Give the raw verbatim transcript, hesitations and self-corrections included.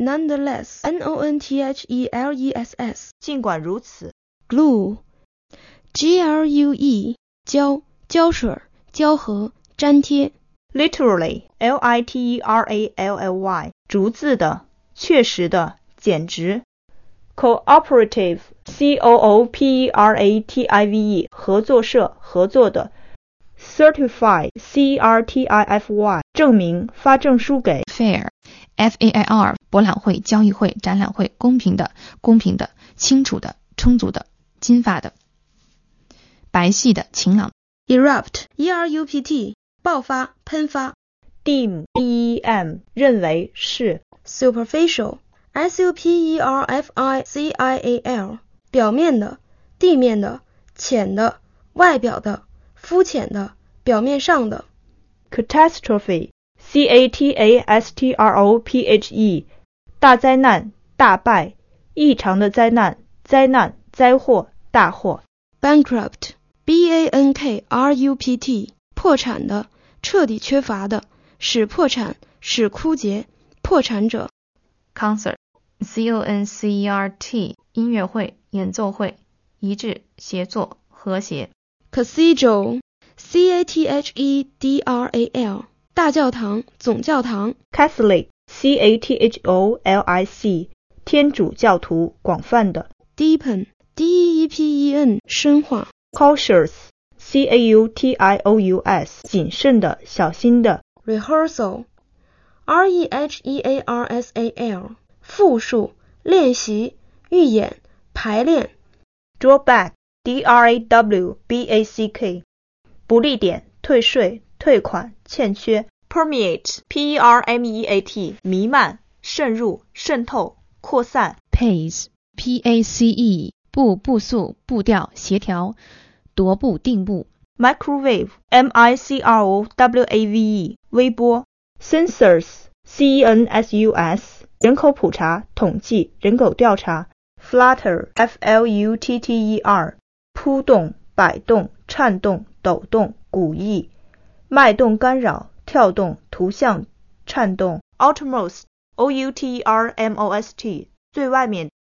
nonetheless, N O N T H E L E S S, 尽管如此。 glue, G L U E, 胶，胶水，胶合，粘贴。 literally, L I T E R A L L Y, 逐字的，确实的，简直。cooperative, C O O P E R A T I V E, 合作社，合作的。certify, C E R T I F Y, 证明，发证书给。 fair, F A I R, 博览会、交易会、展览会，公平的，公平的，清楚的，充足的，金发的，白皙的，晴朗。 erupt, E R U P T, 爆发，喷发。 deem, D E M, 认为，是。 superficial, S U P E R F I C I A L, 表面的，地面的，浅的，外表的，肤浅的，表面上的。 catastrophe, C A T A S T R O P H E, 大灾难，大败，异常的灾难，灾难，灾祸，大祸。 bankrupt, B A N K R U P T, 破产的，彻底缺乏的，使破产，使枯竭，破产者。 concert, C O N C E R T, 音乐会，演奏会，一致，协作，和谐。 cathedral, C A T H E D R A L, 大教堂，总教堂。 Catholic, C A T H O L I C, 天主教徒，广泛的。 deepen, D E E P E N, 深化。 cautious, C A U T I O U S, 谨慎的，小心的。 rehearsal, R E H E A R S A L, 复述，练习，预演，排练。 drawback, D R A W B A C K, 不利点，退税，退款，欠缺。permeate, P E R M E A T, 弥漫，渗入，渗透，扩散。 pace, P A C E, 步，步速，步调，协调，踱步，定步。 microwave, M I C R O W A V E, 微波。census, C E N S U S, 人口普查，统计，人口调查。flutter, F L U T T E R, 扑动，摆动，颤动，抖动，鼓意。脉动干扰，跳动，图像颤动。outermost, O U T E R M O S T, 最外面